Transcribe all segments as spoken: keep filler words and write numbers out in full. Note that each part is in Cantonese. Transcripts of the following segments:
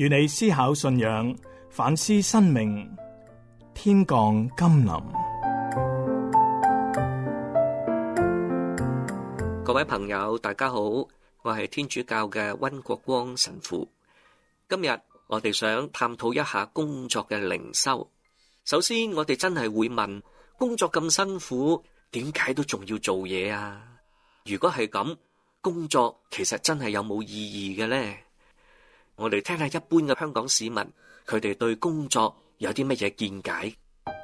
與你思考信仰，反思生命，天降甘霖。 各位朋友，大家好，我係天主教嘅溫國光神父。今日我哋想探討一下工作嘅靈修。首先，我哋真係會問：工作咁辛苦，點解都仲要做嘢啊？如果係咁，工作其實真係有冇意義嘅呢？我哋聽下一般嘅香港市民，佢哋對工作有啲乜嘢見解？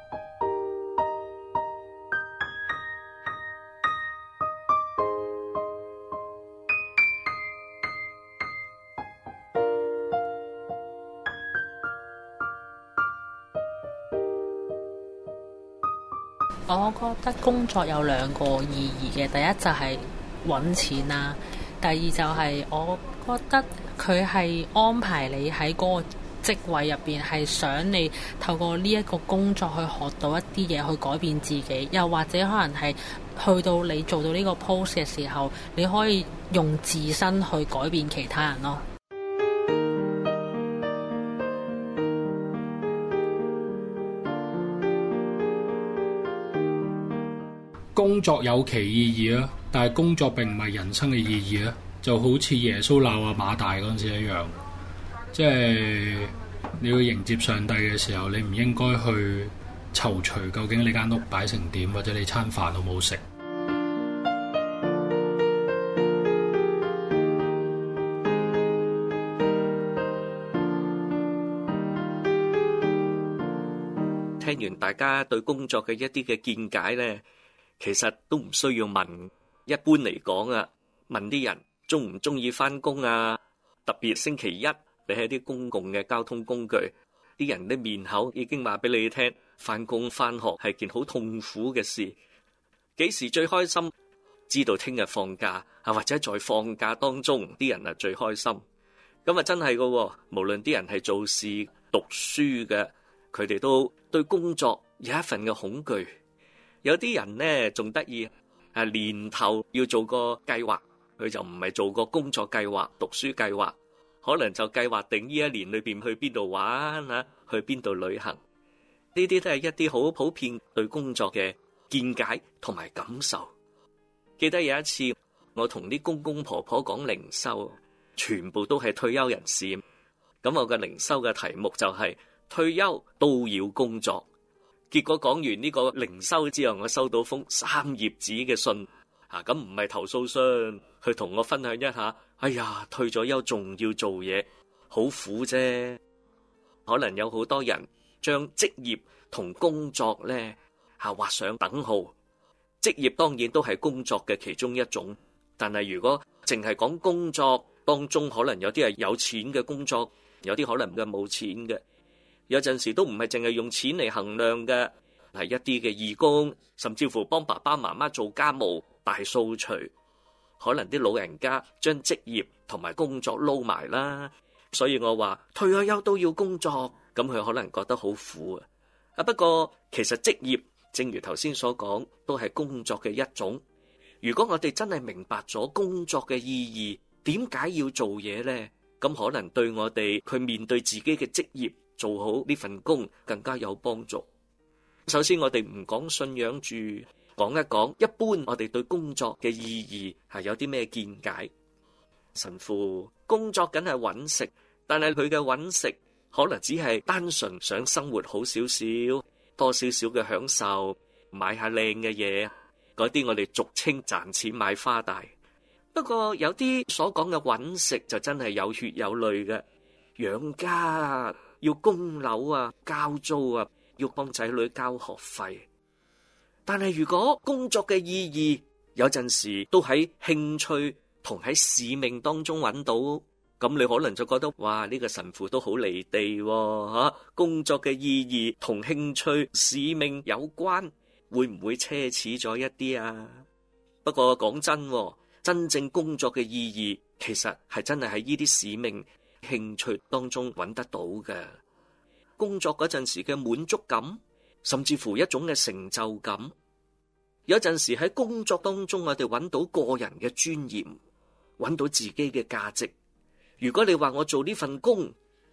我覺得工作有兩個意義嘅，第一就係揾錢啦，第二就係我覺得佢係安排你喺嗰個職位入邊，係想你透過呢一個工作去學到一啲嘢，去改變自己，又或者可能係去到你做到呢個 post 嘅時候，你可以用自身去改變其他人咯。 工作有其意義啊，但係工作並唔係人生嘅意義啊，就好似耶穌鬧阿馬大嗰陣時一樣，即係你要迎接上帝嘅時候，你唔應該去躊躇究竟你間屋擺成點，或者你餐飯都冇食。 聽完大家對工作嘅一啲嘅見解呢，其實都唔需要問。一般嚟講啊，問啲人中唔中意返工啊，特別星期一你喺啲公共嘅交通工具，啲人啲面口已經話俾你聽，返工返學係件好痛苦嘅事。幾時最開心？知道聽日放假啊，或者在放假當中，啲人啊最開心。咁啊真係噶，無論啲人係做事讀書嘅，佢哋都對工作有一份嘅恐懼。有啲人呢仲得意，啊年頭要做個計劃，佢就唔係做個工作計劃、讀書計劃，可能就計劃定呢一年裏邊去邊度玩啊，去邊度旅行。呢啲都係一啲好普遍對工作嘅見解同埋感受。記得有一次我同啲公公婆婆講靈修，全部都係退休人士。咁我嘅靈修嘅題目就係退休都要工作。結果講完呢個靈修之後，我收到封三頁紙嘅信，啊咁唔係投訴信，去同我分享一下。哎呀，退咗休仲要做嘢，好苦啫。可能有好多人將職業同工作呢吓畫上等號。職業當然都係工作嘅其中一種，但係如果淨係講工作當中，可能有啲係有錢嘅工作，有啲可能嘅冇錢嘅。有陣時都唔係淨係用錢嚟衡量嘅，係一啲嘅義工，甚至乎幫爸爸媽媽做家務、大掃除。可能啲老人家將職業同埋工作撈埋啦，所以我話退咗休都要工作，咁佢可能覺得好苦啊。啊不過其實職業正如頭先所講，都係工作嘅一種。如果我哋真係明白咗工作嘅意義，點解要做嘢呢？咁可能對我哋去面對自己嘅職業，做好呢份工更加有幫助。首先我哋唔講信仰住，講一講一般我哋對工作嘅意義係有啲咩見解。神父工作梗係揾食，但係佢嘅揾食可能只係單純想生活好少少，多少少嘅享受，買下靚嘅嘢，嗰啲我哋俗稱賺錢買花大。不過有啲所講嘅揾食就真係有血有淚嘅，養家要供樓啊，交租啊，要幫仔女交學費。但係如果工作嘅意義有陣時都喺興趣同喺使命當中揾到，咁你可能就覺得哇，呢個神父都好離地喎嚇！工作嘅意義同興趣使命有關，會唔會奢侈咗一啲啊？不過講真，真正工作嘅意義其實係真係喺呢啲使命興趣當中揾得到嘅。工作嗰陣時嘅滿足感，甚至乎一種嘅成就感。有陣時喺工作當中，我哋揾到個人嘅尊嚴，揾到自己嘅價值。如果你話我做呢份工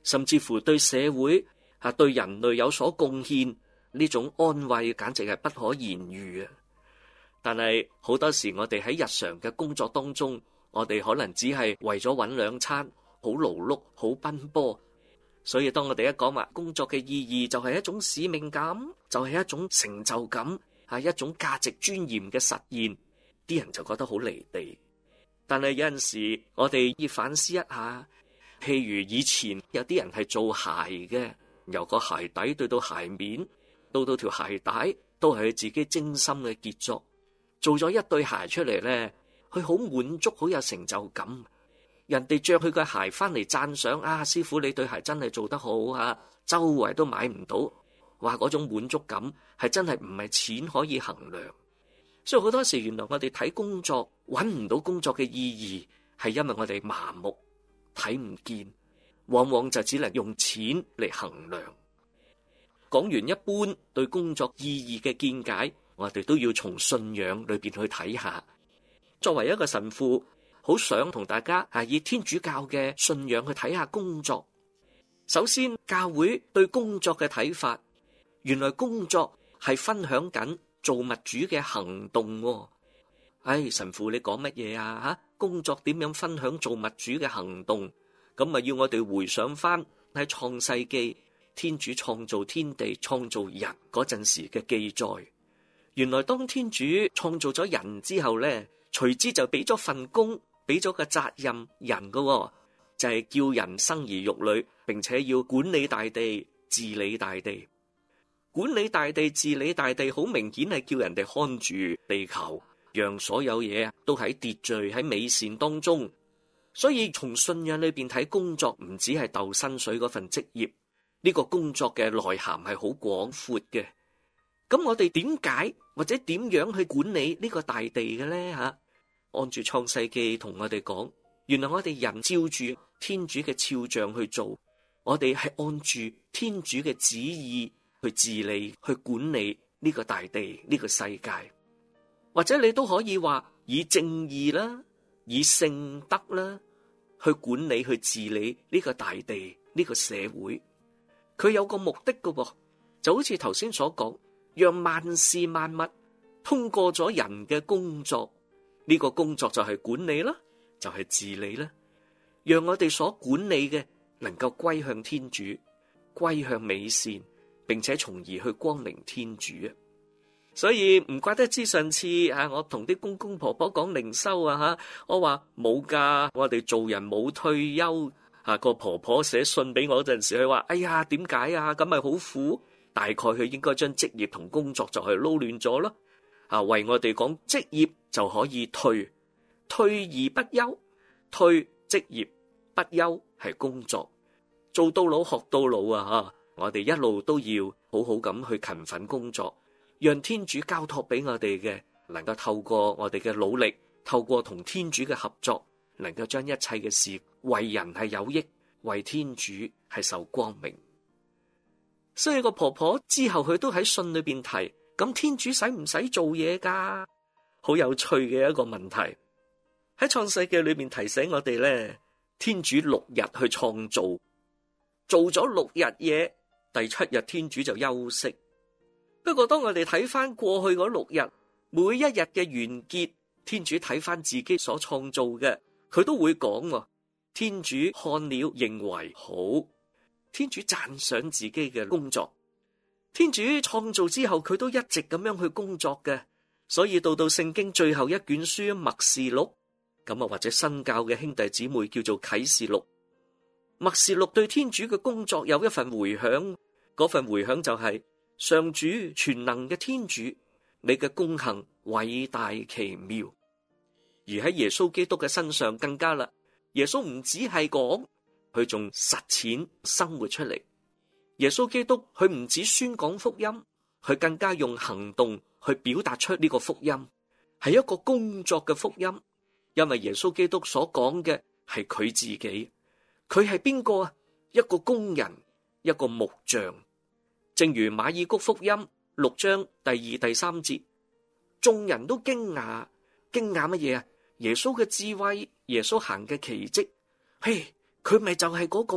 甚至乎對社會啊、對人類有所貢獻，呢種安慰簡直係不可言喻啊！但係好多時我哋喺日常嘅工作當中，我哋可能只係為咗搵兩餐，好勞碌，好奔波。所以當我哋一講話工作嘅意義，就係一種使命感，就係一種成就感，係一種價值尊嚴嘅實現，啲人就覺得好離地。但係有陣時我哋要反思一下，譬如以前有啲人係做鞋嘅，由個鞋底對到鞋面，到到條鞋帶，都係佢自己精心嘅傑作，做咗一對鞋出嚟呢，佢好滿足，好有成就感。人哋着佢個鞋翻嚟讚賞啊，師傅你對鞋真係做得好啊，周圍都買唔到，話嗰種滿足感係真係唔係錢可以衡量。所以好多時原來我哋睇工作揾唔到工作嘅意義，係因為我哋麻木睇唔見，往往就只能用錢嚟衡量。講完一般對工作意義嘅見解，我哋都要從信仰裏邊去睇下。作為一個神父，好想同大家係以天主教嘅信仰去睇下工作。首先，教會對工作嘅睇法，原來工作係分享緊造物主嘅行動喎。唉，神父你講乜嘢啊？吓，工作點樣分享造物主嘅行動？咁咪要我哋回想翻喺創世記，天主創造天地、創造人嗰陣時嘅記載。原來當天主創造咗人之後呢，隨之就俾咗份工，俾咗個責任人噶喎，就係叫人生兒育女，並且要管理大地、治理大地。管理大地、治理大地，好明顯係叫人哋看住地球，讓所有嘢都喺秩序、喺美善當中。所以從信仰裏邊睇工作，唔止係鬥薪水嗰份職業，呢個工作嘅內涵係好廣闊嘅。咁我哋點解或者點樣去管理呢個大地嘅呢？吓，按住創世記同我哋講，原來我哋人照住天主嘅肖像去做，我哋係按住天主嘅旨意去治理、去管理呢個大地、呢個世界。或者你都可以話以正義啦、以聖德啦去管理、去治理呢個大地、呢個社會。佢有個目的㗎喎，就好似頭先所講，讓萬事萬物通過咗人嘅工作，呢個工作就係管理啦，就係治理啦，讓我哋所管理嘅能夠歸向天主，歸向美善，並且從而去光明天主啊！所以唔怪得知上次啊，我同啲公公婆婆講靈修啊吓，我話冇噶，我哋做人冇退休啊。個婆婆寫信俾我嗰陣時，佢話：哎呀，點解啊？咁咪好苦。大概佢應該將職業同工作就係撈亂咗咯。啊，為我哋講職業就可以退，退而不休，退職業不休係工作，做到老學到老啊！吓，我哋一路都要好好咁去勤奮工作。讓天主交託俾我哋嘅，能夠透過我哋嘅努力，透過同天主嘅合作，能夠將一切嘅事為人係有益，為天主係受光明。所以個婆婆之後佢都喺信裏邊提，咁天主使唔使做嘢噶？好有趣嘅一個問題。喺創世記裏邊提醒我哋咧，天主六日去創造，做咗六日嘢，第七日天主就休息。不過當我哋睇翻過去嗰六日，每一日嘅完結，天主睇翻自己所創造嘅，佢都會講，天主看了認為好，天主讚賞自己嘅工作。天主創造之後，佢都一直咁樣去工作嘅。所以到到聖經最後一卷書默示錄，咁啊或者新教嘅兄弟姊妹叫做啟示錄。默示錄對天主嘅工作有一份回響，嗰份回響就係、是。上主全能嘅天主，你嘅功行偉大奇妙。而喺耶穌基督嘅身上更加啦，耶穌唔只係講，佢仲實踐生活出嚟。耶穌基督佢唔止宣講福音，佢更加用行動去表達出呢個福音，係一個工作嘅福音。因為耶穌基督所講嘅係佢自己，佢係邊個啊？一個工人，一個木匠。正如馬爾谷福音六章第二、第三節，眾人都驚訝，驚訝乜嘢啊？耶穌嘅智慧，耶穌行嘅奇蹟，嘿，佢咪就係嗰個木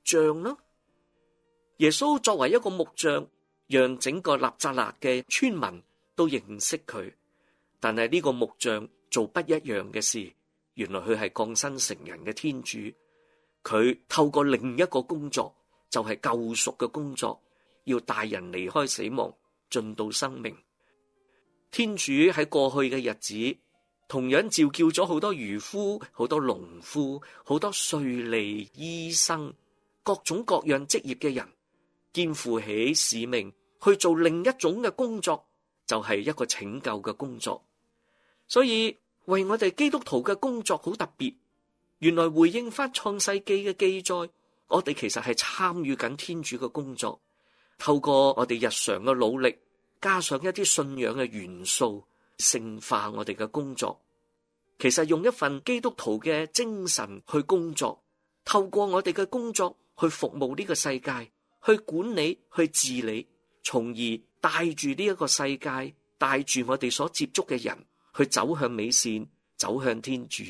匠咯。耶穌作為一個木匠，讓整個納匝肋嘅村民都認識佢。但係呢個木匠做不一樣嘅事，原來佢係降生成人嘅天主。佢透過另一個工作，就係救贖嘅工作，要帶人離開死亡，進到生命。天主喺過去嘅日子，同樣召叫咗好多漁夫、好多農夫、好多稅吏、醫生，各種各樣職業嘅人，肩負起使命去做另一種嘅工作，就係一個拯救嘅工作。所以為我哋基督徒嘅工作好特別。原來回應翻創世記嘅記載，我哋其實係參與緊天主嘅工作，透過我哋日常嘅努力，加上一啲信仰嘅元素，聖化我哋嘅工作。其實用一份基督徒嘅精神去工作，透過我哋嘅工作去服務呢個世界，去管理、去治理，從而帶住呢一個世界，帶住我哋所接觸嘅人，去走向美善，走向天主。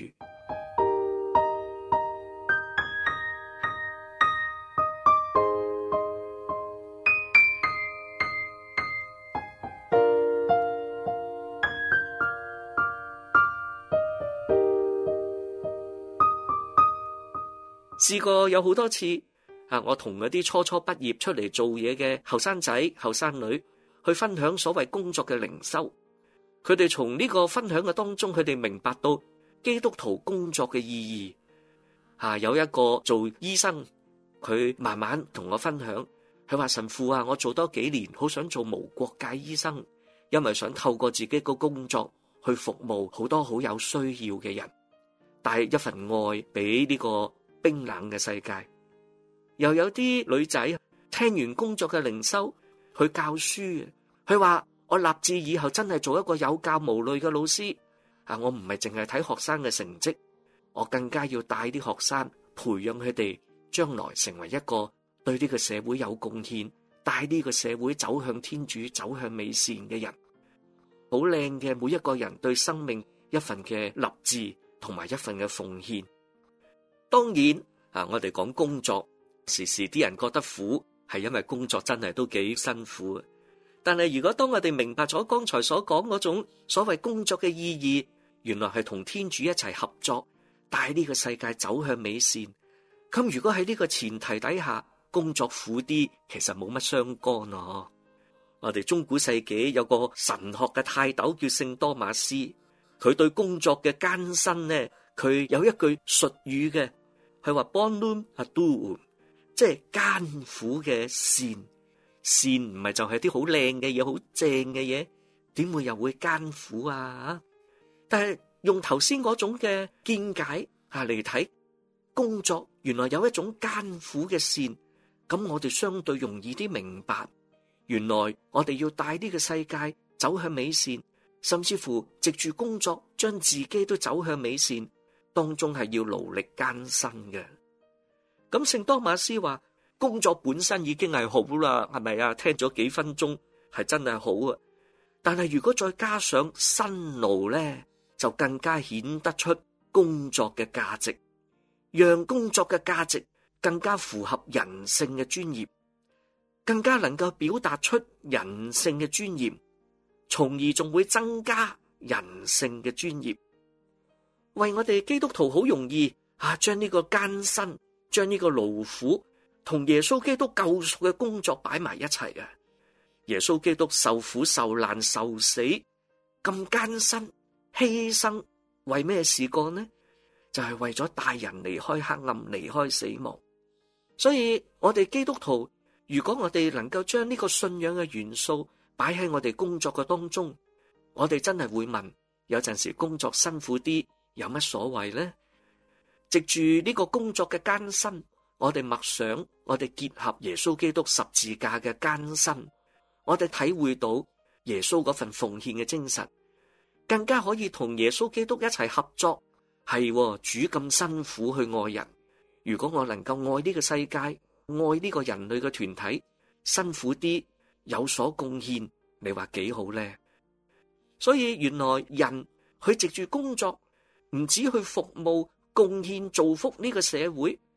試過有好多次啊，我同嗰啲初初畢業出嚟做嘢嘅後生仔、後生女去分享所謂工作嘅靈修，佢哋從呢個分享嘅當中，佢哋明白到基督徒工作嘅意義。啊，有一個做醫生，佢慢慢同我分享，佢話神父啊，我做多幾年，好想做無國界醫生，因為想透過自己個工作去服務好多好有需要嘅人，帶一份愛俾呢個冰冷嘅世界。又有啲女仔聽完工作嘅靈修去教書，佢話我立志以後真係做一個有教無類嘅老師啊！我唔係淨係睇學生嘅成績，我更加要帶啲學生，培養佢哋將來成為一個對呢個社會有貢獻，帶呢個社會走向天主、走向美善嘅人。好靚嘅每一個人對生命一份嘅立志同埋一份嘅奉獻。當然啊，我哋講工作，時時啲人覺得苦，係因為工作真係都幾辛苦。但係如果當我哋明白咗剛才所講嗰種所謂工作嘅意義，原來係同天主一齊合作，帶呢個世界走向美善。咁如果喺呢個前提底下，工作苦啲，其實冇乜相干咯。我哋中古世紀有個神學嘅泰斗叫聖多馬斯，佢對工作嘅艱辛呢，佢有一句術語嘅，佢話 bonum arduum， 即係艱苦嘅善。善唔係就係啲好靚嘅嘢，好正嘅嘢，點會又會艱苦啊？但係用頭先嗰種嘅見解啊嚟睇，工作原來有一種艱苦嘅善，咁我哋相對容易啲明白，原來我哋要帶呢個世界走向美善，甚至乎藉住工作將自己都走向美善，當中係要勞力艱辛嘅。咁聖多馬斯話，工作本身已經係好啦，係咪啊？聽咗幾分鐘係真係好啊！但係如果再加上辛勞咧，就更加顯得出工作嘅價值，讓工作嘅價值更加符合人性嘅尊嚴，更加能夠表達出人性嘅尊嚴，從而仲會增加人性嘅尊嚴。為我哋基督徒好容易啊，將呢個艱辛，將呢個勞苦，同耶穌基督救贖嘅工作擺埋一齊啊！耶穌基督受苦受難受死咁艱辛犧牲，為咩事幹呢？就係為咗帶人離開黑暗，離開死亡。所以我哋基督徒，如果我哋能夠將呢個信仰嘅元素擺喺我哋工作嘅當中，我哋真係會問：有陣時工作辛苦啲，有乜所謂呢？藉住呢個工作嘅艱辛，我哋默想，我哋結合耶穌基督十字架嘅艱辛，我哋體會到耶穌嗰份奉獻嘅精神，更加可以同耶穌基督一齊合作。係主咁辛苦去愛人，如果我能夠愛呢個世界，愛呢個人類嘅團體，辛苦啲有所貢獻，你話幾好呢？所以原來人去藉住工作，唔止去服務、貢獻、造福呢個社會。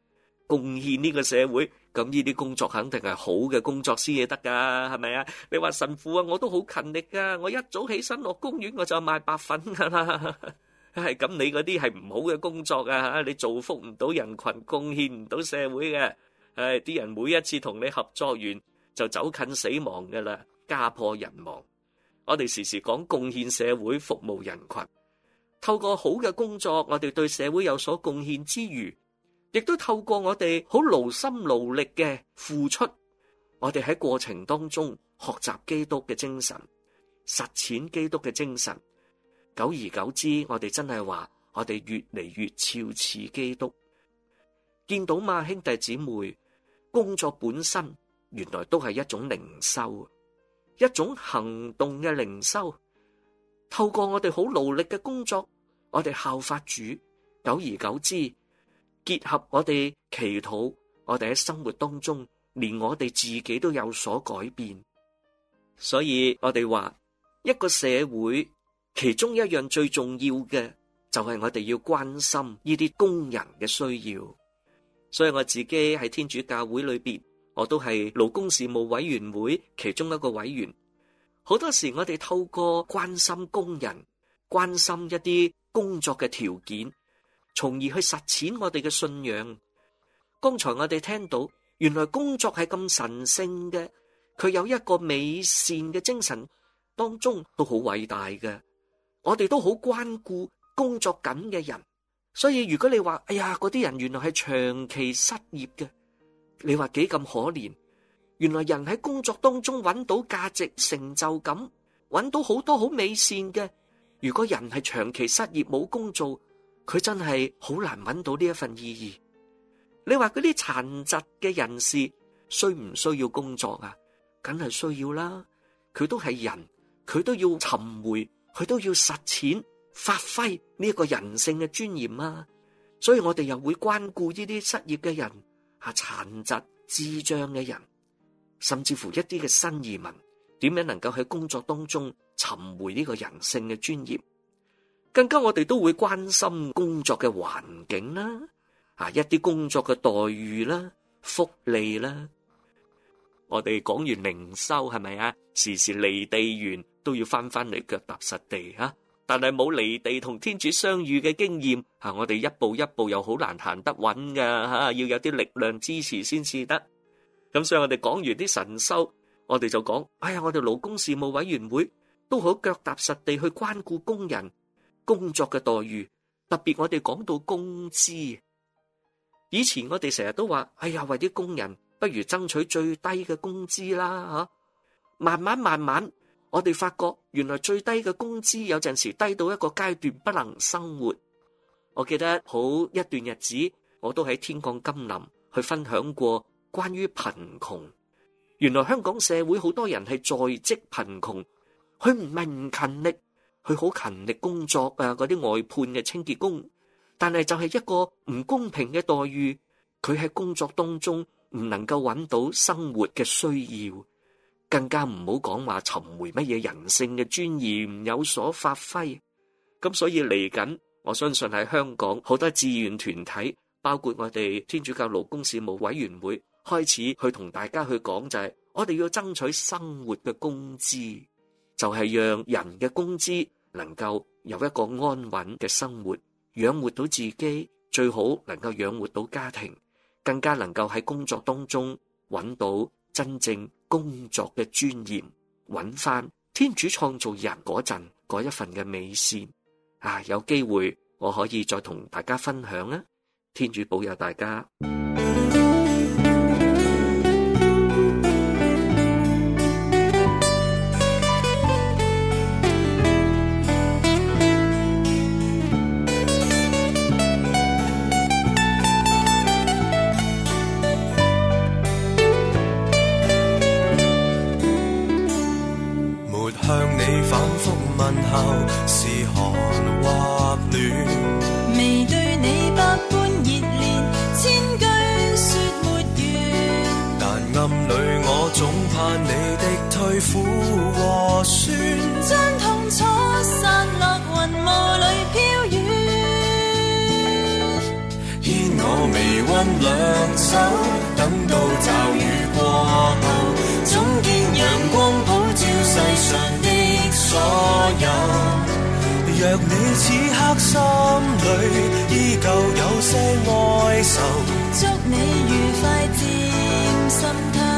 貢獻呢個社會，咁呢啲工作肯定係好嘅工作先至得噶，係咪啊？你話神父啊，我都好勤力噶，我一早起身落公園我就賣白粉噶啦。係咁，你嗰啲係唔好嘅工作啊！你造福唔到人群，貢獻唔到社會嘅。唉，啲人每一次同你合作完就走近死亡噶啦，家破人亡。我哋時時講貢獻社會，服務人群，透過好嘅工作，我哋對社會有所貢獻之餘，亦都透過我哋好勞心勞力嘅付出，我哋喺過程當中學習基督嘅精神，實踐基督嘅精神。久而久之，我哋真係話，我哋越嚟越肖似基督。見到嘛，兄弟姊妹，工作本身原來都係一種靈修，一種行動嘅靈修。透過我哋好勞力嘅工作，我哋效法主。久而久之，結合我哋祈禱，我哋喺生活當中，連我哋自己都有所改變。所以我哋話，一個社會其中一樣最重要嘅就係我哋要關心呢啲工人嘅需要。所以我自己喺天主教會裏邊，我都係勞工事務委員會其中一個委員。好多時我哋透過關心工人，關心一啲工作嘅條件，從而去實踐我哋嘅信仰。剛才我哋聽到，原來工作係咁神聖嘅，佢有一個美善嘅精神當中都好偉大嘅。我哋都好關顧工作緊嘅人，所以如果你話，哎呀，嗰啲人原來係長期失業嘅，你話幾咁可憐？原來人喺工作當中揾到價值、成就感，揾到好多好美善嘅。如果人係長期失業冇工做，佢真係好難揾到呢一份意義。你話嗰啲殘疾嘅人士需唔需要工作啊？梗係需要啦，佢都係人，佢都要尋回。佢都要實踐發揮呢一個人性嘅尊嚴啊！所以我哋又會關顧呢啲失業嘅人、啊殘疾、智障嘅人，甚至乎一啲嘅新移民，點樣能夠喺工作當中尋回呢個人性嘅尊嚴？更加我哋都會關心工作嘅環境啦，啊一啲工作嘅待遇啦、福利啦。我哋講完靈修係咪啊？時時離地遠都要翻翻嚟腳踏實地啊！但係冇離地同天主相遇嘅經驗啊，我哋一步一步又好難行得穩噶吓，要有啲力量支持先至得。咁所以我哋講完啲神修，我哋就講，哎呀，我哋勞工事務委員會都好腳踏實地去關顧工人工作嘅待遇，特別我哋講到工資。以前我哋成日都話，哎呀，為啲工人不如爭取最低嘅工資啦吓。慢慢慢慢，我哋發覺原來最低嘅工資有陣時低到一個階段不能生活。我記得好一段日子，我都喺天降甘霖去分享過關於貧窮。原來香港社會好多人係在職貧窮，佢唔係唔勤力，佢好勤力工作啊，嗰啲外判嘅清潔工，但係就係一個唔公平嘅待遇，佢喺工作當中唔能夠揾到生活嘅需要。更加唔好講話尋回乜嘢人性嘅尊嚴有所發揮。咁所以嚟緊，我相信喺香港好多志願團體，包括我哋天主教勞工事務委員會，開始去同大家去講，就係我哋要爭取生活嘅工資，就係讓人嘅工資能夠有一個安穩嘅生活，養活到自己，最好能夠養活到家庭，更加能夠喺工作當中揾到真正工作嘅尊嚴，揾翻天主創造人嗰陣嗰一份嘅美善啊！有機會我可以再同大家分享啊！天主保佑大家。 向你反覆問候是寒或暖， 未對你百般熱烈，千句說沒完。 但暗裏我總怕你的退苦和酸， 將痛楚散落雲霧裏飄遠， 牽我微溫兩手，等到驟雨過後，總見陽光普照世上的所有。若你此刻心裏依舊有些哀愁， 祝你愉快漸滲透。